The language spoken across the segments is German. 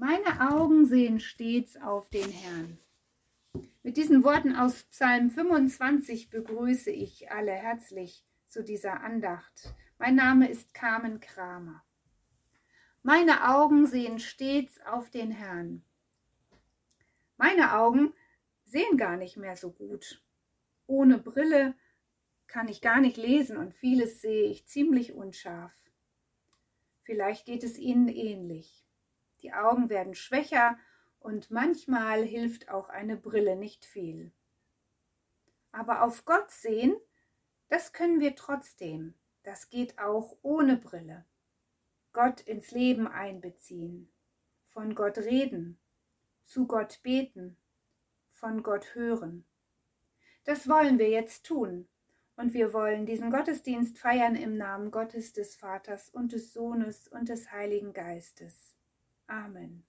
Meine Augen sehen stets auf den Herrn. Mit diesen Worten aus Psalm 25 begrüße ich alle herzlich zu dieser Andacht. Mein Name ist Carmen Kramer. Meine Augen sehen stets auf den Herrn. Meine Augen sehen gar nicht mehr so gut. Ohne Brille kann ich gar nicht lesen und vieles sehe ich ziemlich unscharf. Vielleicht geht es Ihnen ähnlich. Die Augen werden schwächer und manchmal hilft auch eine Brille nicht viel. Aber auf Gott sehen, das können wir trotzdem. Das geht auch ohne Brille. Gott ins Leben einbeziehen, von Gott reden, zu Gott beten, von Gott hören. Das wollen wir jetzt tun. Und wir wollen diesen Gottesdienst feiern im Namen Gottes, des Vaters und des Sohnes und des Heiligen Geistes. Amen.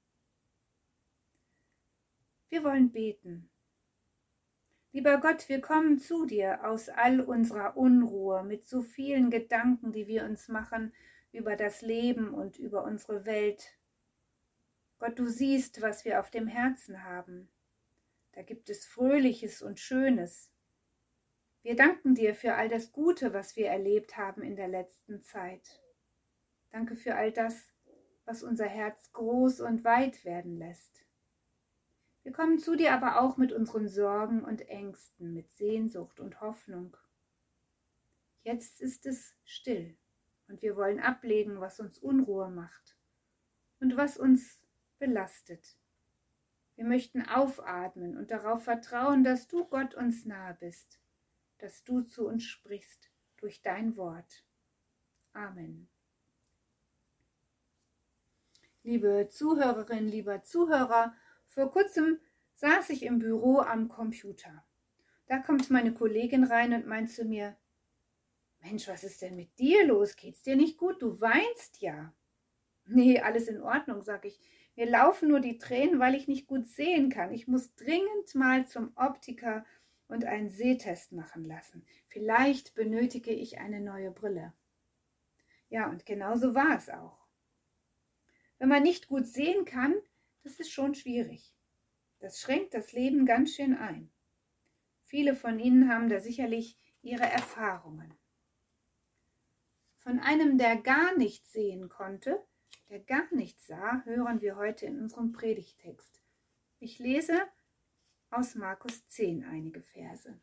Wir wollen beten. Lieber Gott, wir kommen zu dir aus all unserer Unruhe mit so vielen Gedanken, die wir uns machen über das Leben und über unsere Welt. Gott, du siehst, was wir auf dem Herzen haben. Da gibt es Fröhliches und Schönes. Wir danken dir für all das Gute, was wir erlebt haben in der letzten Zeit. Danke für all das, was unser Herz groß und weit werden lässt. Wir kommen zu dir aber auch mit unseren Sorgen und Ängsten, mit Sehnsucht und Hoffnung. Jetzt ist es still und wir wollen ablegen, was uns Unruhe macht und was uns belastet. Wir möchten aufatmen und darauf vertrauen, dass du, Gott, uns nahe bist, dass du zu uns sprichst durch dein Wort. Amen. Liebe Zuhörerin, lieber Zuhörer, vor kurzem saß ich im Büro am Computer. Da kommt meine Kollegin rein und meint zu mir: Mensch, was ist denn mit dir los? Geht's dir nicht gut? Du weinst ja. Nee, alles in Ordnung, sag ich. Mir laufen nur die Tränen, weil ich nicht gut sehen kann. Ich muss dringend mal zum Optiker und einen Sehtest machen lassen. Vielleicht benötige ich eine neue Brille. Ja, und genau so war es auch. Wenn man nicht gut sehen kann, das ist schon schwierig. Das schränkt das Leben ganz schön ein. Viele von Ihnen haben da sicherlich ihre Erfahrungen. Von einem, der gar nichts sehen konnte, der gar nichts sah, hören wir heute in unserem Predigtext. Ich lese aus Markus 10 einige Verse.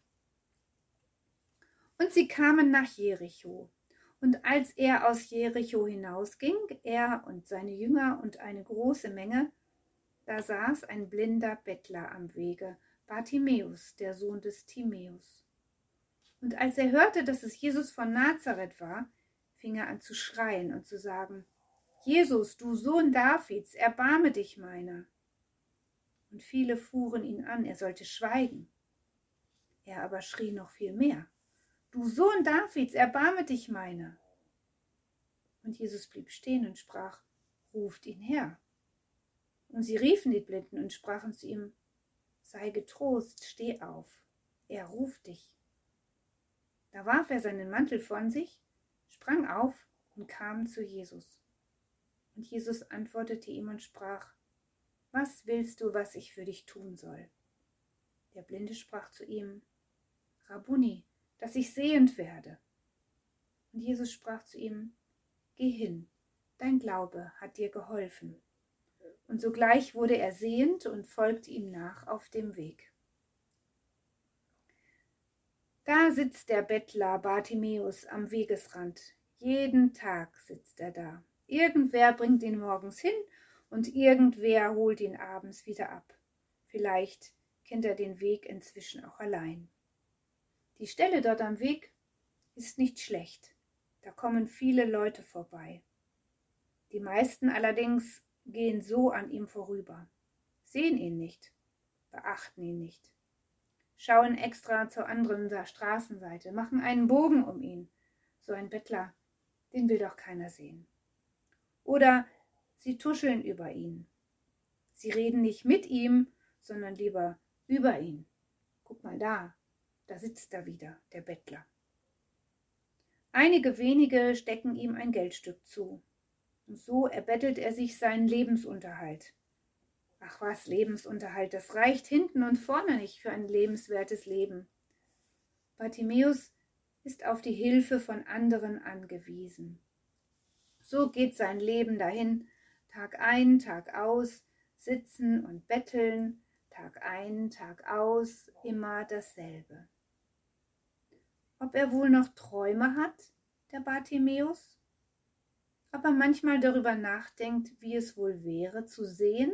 Und sie kamen nach Jericho. Und als er aus Jericho hinausging, er und seine Jünger und eine große Menge, da saß ein blinder Bettler am Wege, Bartimäus, der Sohn des Timäus. Und als er hörte, dass es Jesus von Nazareth war, fing er an zu schreien und zu sagen: Jesus, du Sohn Davids, erbarme dich meiner. Und viele fuhren ihn an, er sollte schweigen. Er aber schrie noch viel mehr: Du Sohn Davids, erbarme dich meiner. Und Jesus blieb stehen und sprach: Ruft ihn her. Und sie riefen die Blinden und sprachen zu ihm: Sei getrost, steh auf, er ruft dich. Da warf er seinen Mantel von sich, sprang auf und kam zu Jesus. Und Jesus antwortete ihm und sprach: Was willst du, was ich für dich tun soll? Der Blinde sprach zu ihm: Rabbuni, dass ich sehend werde. Und Jesus sprach zu ihm: Geh hin, dein Glaube hat dir geholfen. Und sogleich wurde er sehend und folgte ihm nach auf dem Weg. Da sitzt der Bettler Bartimäus am Wegesrand. Jeden Tag sitzt er da. Irgendwer bringt ihn morgens hin und irgendwer holt ihn abends wieder ab. Vielleicht kennt er den Weg inzwischen auch allein. Die Stelle dort am Weg ist nicht schlecht. Da kommen viele Leute vorbei. Die meisten allerdings gehen so an ihm vorüber, sehen ihn nicht, beachten ihn nicht, schauen extra zur anderen Straßenseite, machen einen Bogen um ihn. So ein Bettler, den will doch keiner sehen. Oder sie tuscheln über ihn. Sie reden nicht mit ihm, sondern lieber über ihn. Guck mal da sitzt er wieder, der Bettler. Einige wenige stecken ihm ein Geldstück zu. Und so erbettelt er sich seinen Lebensunterhalt. Ach was, Lebensunterhalt, das reicht hinten und vorne nicht für ein lebenswertes Leben. Bartimäus ist auf die Hilfe von anderen angewiesen. So geht sein Leben dahin, Tag ein, Tag aus, sitzen und betteln, Tag ein, Tag aus, immer dasselbe. Ob er wohl noch Träume hat, der Bartimäus? Ob er manchmal darüber nachdenkt, wie es wohl wäre, zu sehen?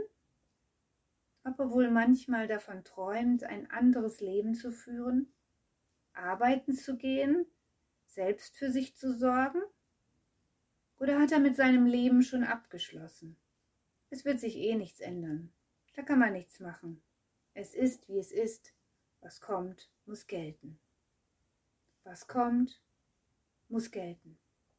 Ob er wohl manchmal davon träumt, ein anderes Leben zu führen, arbeiten zu gehen, selbst für sich zu sorgen? Oder hat er mit seinem Leben schon abgeschlossen? Es wird sich eh nichts ändern. Da kann man nichts machen. Es ist, wie es ist. Was kommt, muss gelten. Was kommt, muss gelten.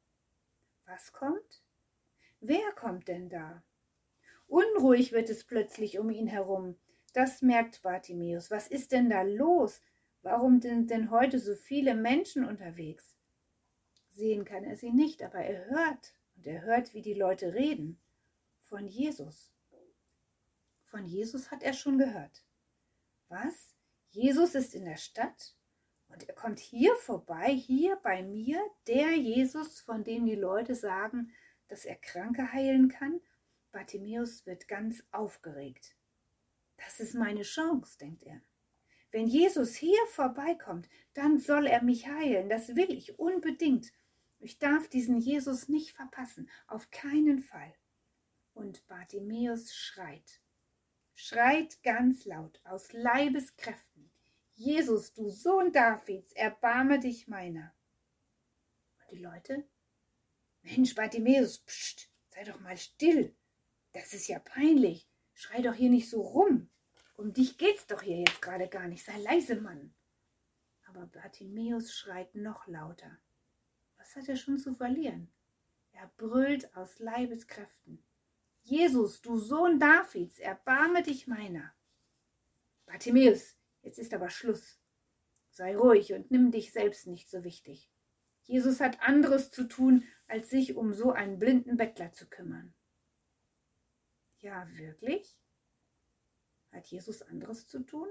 Was kommt? Wer kommt denn da? Unruhig wird es plötzlich um ihn herum. Das merkt Bartimäus. Was ist denn da los? Warum sind denn heute so viele Menschen unterwegs? Sehen kann er sie nicht, aber er hört. Und er hört, wie die Leute reden. Von Jesus. Von Jesus hat er schon gehört. Was? Jesus ist in der Stadt? Und er kommt hier vorbei, hier bei mir, der Jesus, von dem die Leute sagen, dass er Kranke heilen kann? Bartimäus wird ganz aufgeregt. Das ist meine Chance, denkt er. Wenn Jesus hier vorbeikommt, dann soll er mich heilen. Das will ich unbedingt. Ich darf diesen Jesus nicht verpassen, auf keinen Fall. Und Bartimäus schreit. Schreit ganz laut, aus Leibeskräften. Jesus, du Sohn Davids, erbarme dich meiner. Und die Leute? Mensch, Bartimäus, pst, sei doch mal still. Das ist ja peinlich. Schrei doch hier nicht so rum. Um dich geht's doch hier jetzt gerade gar nicht. Sei leise, Mann. Aber Bartimäus schreit noch lauter. Was hat er schon zu verlieren? Er brüllt aus Leibeskräften. Jesus, du Sohn Davids, erbarme dich meiner. Bartimäus, jetzt ist aber Schluss. Sei ruhig und nimm dich selbst nicht so wichtig. Jesus hat anderes zu tun, als sich um so einen blinden Bettler zu kümmern. Ja, wirklich? Hat Jesus anderes zu tun?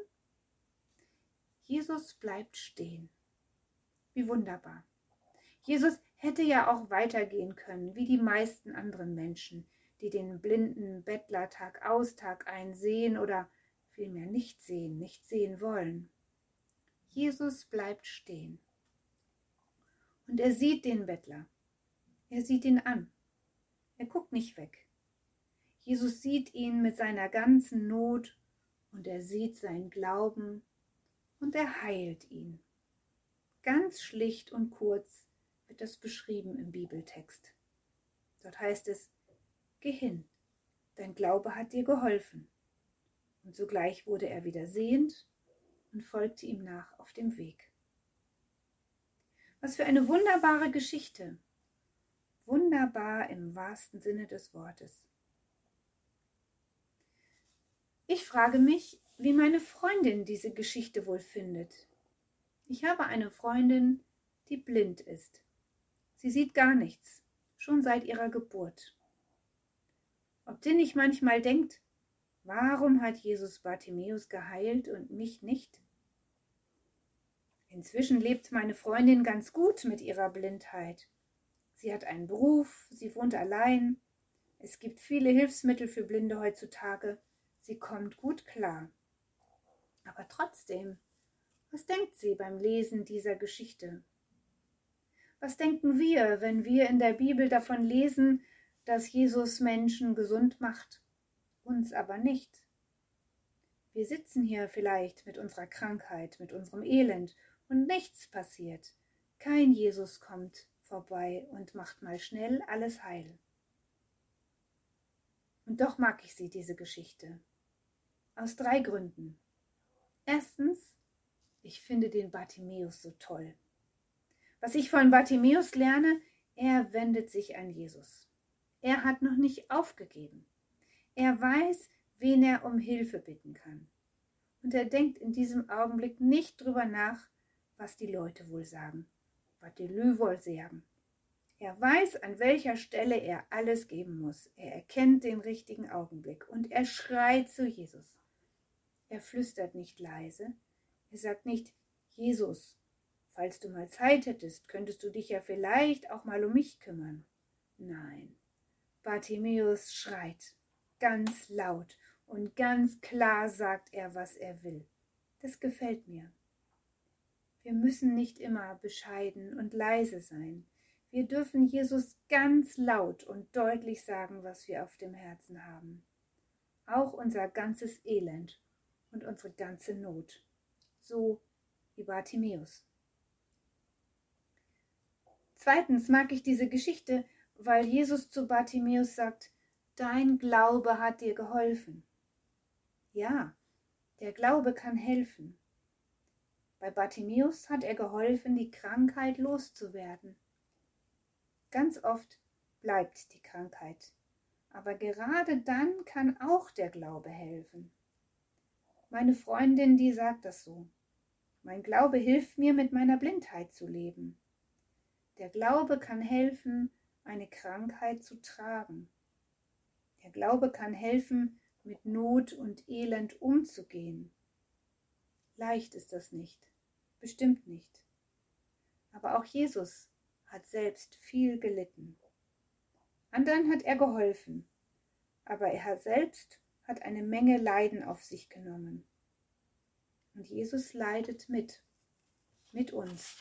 Jesus bleibt stehen. Wie wunderbar. Jesus hätte ja auch weitergehen können, wie die meisten anderen Menschen, die den blinden Bettler Tag aus, Tag ein sehen oder vielmehr nicht sehen wollen. Jesus bleibt stehen. Und er sieht den Bettler. Er sieht ihn an. Er guckt nicht weg. Jesus sieht ihn mit seiner ganzen Not und er sieht seinen Glauben und er heilt ihn. Ganz schlicht und kurz wird das beschrieben im Bibeltext. Dort heißt es, geh hin, dein Glaube hat dir geholfen. Und sogleich wurde er wieder sehend und folgte ihm nach auf dem Weg. Was für eine wunderbare Geschichte. Wunderbar im wahrsten Sinne des Wortes. Ich frage mich, wie meine Freundin diese Geschichte wohl findet. Ich habe eine Freundin, die blind ist. Sie sieht gar nichts, schon seit ihrer Geburt. Ob die nicht manchmal denkt, warum hat Jesus Bartimäus geheilt und mich nicht? Inzwischen lebt meine Freundin ganz gut mit ihrer Blindheit. Sie hat einen Beruf, sie wohnt allein. Es gibt viele Hilfsmittel für Blinde heutzutage. Sie kommt gut klar. Aber trotzdem, was denkt sie beim Lesen dieser Geschichte? Was denken wir, wenn wir in der Bibel davon lesen, dass Jesus Menschen gesund macht, uns aber nicht? Wir sitzen hier vielleicht mit unserer Krankheit, mit unserem Elend und nichts passiert. Kein Jesus kommt vorbei und macht mal schnell alles heil. Und doch mag ich sie, diese Geschichte. Aus 3 Gründen. Erstens, ich finde den Bartimäus so toll. Was ich von Bartimäus lerne, er wendet sich an Jesus. Er hat noch nicht aufgegeben. Er weiß, wen er um Hilfe bitten kann. Und er denkt in diesem Augenblick nicht drüber nach, was die Leute wohl sagen, was die Lü wohl sagen. Er weiß, an welcher Stelle er alles geben muss. Er erkennt den richtigen Augenblick und er schreit zu Jesus. Er flüstert nicht leise. Er sagt nicht, Jesus, falls du mal Zeit hättest, könntest du dich ja vielleicht auch mal um mich kümmern. Nein, Bartimäus schreit. Ganz laut und ganz klar sagt er, was er will. Das gefällt mir. Wir müssen nicht immer bescheiden und leise sein. Wir dürfen Jesus ganz laut und deutlich sagen, was wir auf dem Herzen haben. Auch unser ganzes Elend und unsere ganze Not. So wie Bartimäus. Zweitens mag ich diese Geschichte, weil Jesus zu Bartimäus sagt, dein Glaube hat dir geholfen. Ja, der Glaube kann helfen. Bei Bartimäus hat er geholfen, die Krankheit loszuwerden. Ganz oft bleibt die Krankheit, aber gerade dann kann auch der Glaube helfen. Meine Freundin, die sagt das so. Mein Glaube hilft mir, mit meiner Blindheit zu leben. Der Glaube kann helfen, eine Krankheit zu tragen. Der Glaube kann helfen, mit Not und Elend umzugehen. Leicht ist das nicht, bestimmt nicht. Aber auch Jesus hat selbst viel gelitten. Anderen hat er geholfen, aber er selbst hat eine Menge Leiden auf sich genommen. Und Jesus leidet mit uns.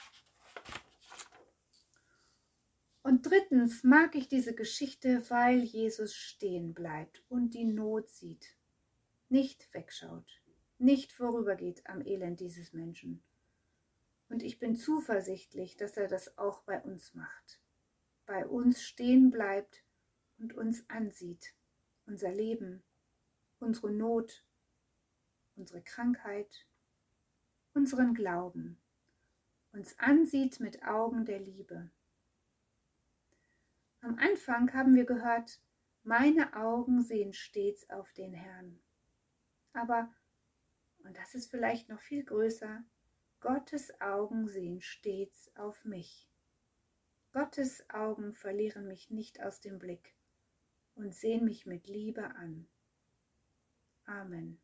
Und drittens mag ich diese Geschichte, weil Jesus stehen bleibt und die Not sieht, nicht wegschaut, nicht vorübergeht am Elend dieses Menschen. Und ich bin zuversichtlich, dass er das auch bei uns macht, bei uns stehen bleibt und uns ansieht, unser Leben, unsere Not, unsere Krankheit, unseren Glauben, uns ansieht mit Augen der Liebe. Am Anfang haben wir gehört, meine Augen sehen stets auf den Herrn. Aber, und das ist vielleicht noch viel größer, Gottes Augen sehen stets auf mich. Gottes Augen verlieren mich nicht aus dem Blick und sehen mich mit Liebe an. Amen.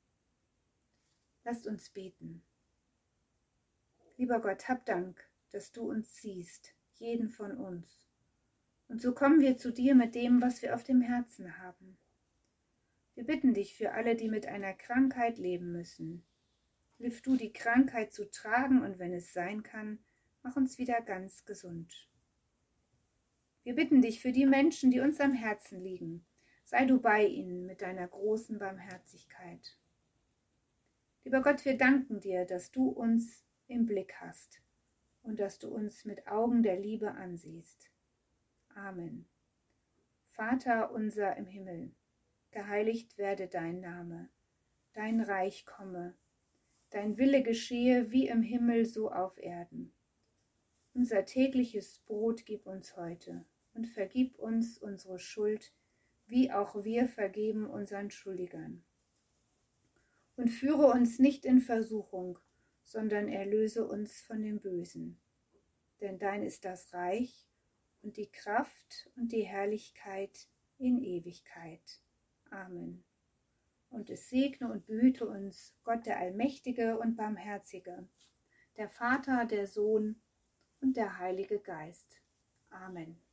Lasst uns beten. Lieber Gott, hab Dank, dass du uns siehst, jeden von uns. Und so kommen wir zu dir mit dem, was wir auf dem Herzen haben. Wir bitten dich für alle, die mit einer Krankheit leben müssen. Hilf du, die Krankheit zu tragen und wenn es sein kann, mach uns wieder ganz gesund. Wir bitten dich für die Menschen, die uns am Herzen liegen. Sei du bei ihnen mit deiner großen Barmherzigkeit. Lieber Gott, wir danken dir, dass du uns im Blick hast und dass du uns mit Augen der Liebe ansiehst. Amen. Vater unser im Himmel, geheiligt werde dein Name, dein Reich komme, dein Wille geschehe wie im Himmel so auf Erden. Unser tägliches Brot gib uns heute und vergib uns unsere Schuld, wie auch wir vergeben unseren Schuldigern. Und führe uns nicht in Versuchung, sondern erlöse uns von dem Bösen. Denn dein ist das Reich und die Kraft und die Herrlichkeit in Ewigkeit. Amen. Und es segne und behüte uns Gott der Allmächtige und Barmherzige, der Vater, der Sohn und der Heilige Geist. Amen.